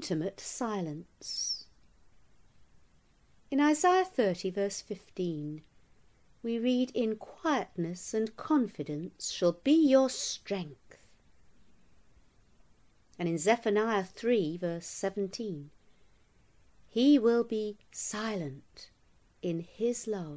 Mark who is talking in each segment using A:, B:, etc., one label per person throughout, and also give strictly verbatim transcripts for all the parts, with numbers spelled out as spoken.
A: intimate silence. In Isaiah thirty, verse fifteen, we read, "In quietness and confidence shall be your strength." And in Zephaniah three, verse seventeen, "He will be silent in his love."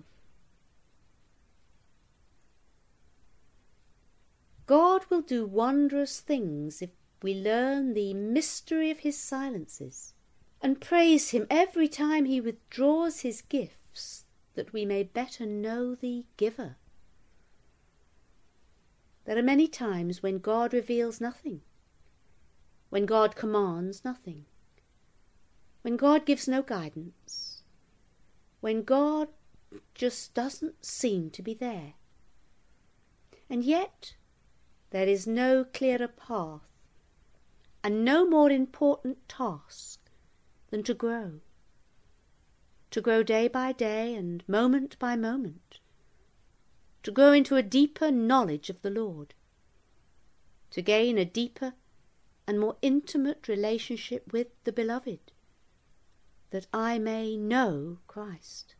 A: God will do wondrous things if we learn the mystery of his silences and praise him every time he withdraws his gifts, that we may better know the giver. There are many times when God reveals nothing, when God commands nothing, when God gives no guidance, when God just doesn't seem to be there. And yet there is no clearer path and no more important task than to grow, to grow day by day and moment by moment, to grow into a deeper knowledge of the Lord, to gain a deeper and more intimate relationship with the Beloved, that I may know Christ.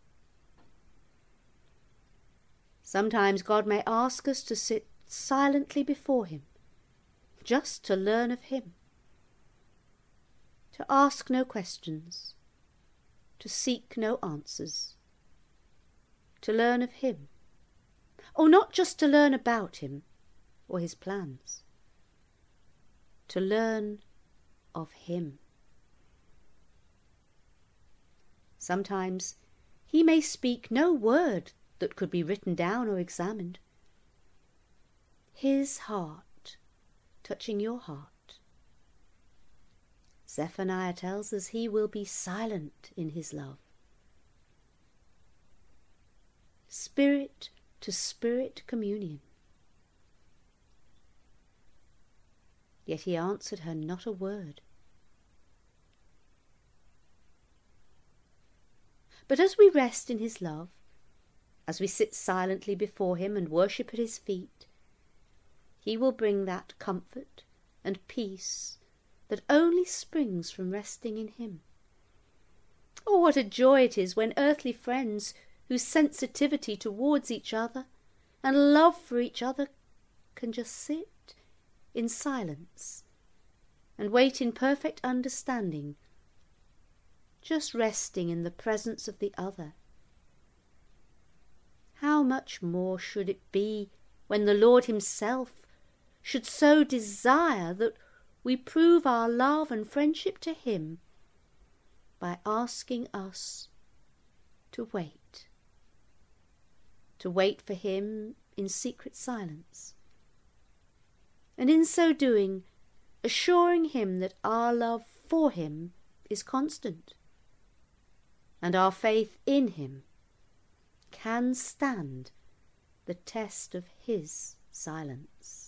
A: Sometimes God may ask us to sit silently before him, just to learn of him, to ask no questions, to seek no answers, to learn of him. Oh, not just to learn about him or his plans, to learn of him. Sometimes he may speak no word that could be written down or examined. His heart touching your heart. Zephaniah tells us he will be silent in his love. Spirit to spirit communion. Yet he answered her not a word. But as we rest in his love, as we sit silently before him and worship at his feet, he will bring that comfort and peace that only springs from resting in him. Oh, what a joy it is when earthly friends whose sensitivity towards each other and love for each other can just sit in silence and wait in perfect understanding, just resting in the presence of the other. How much more should it be when the Lord himself should so desire that we prove our love and friendship to him by asking us to wait, to wait for him in secret silence, and in so doing assuring him that our love for him is constant, and our faith in him can stand the test of his silence.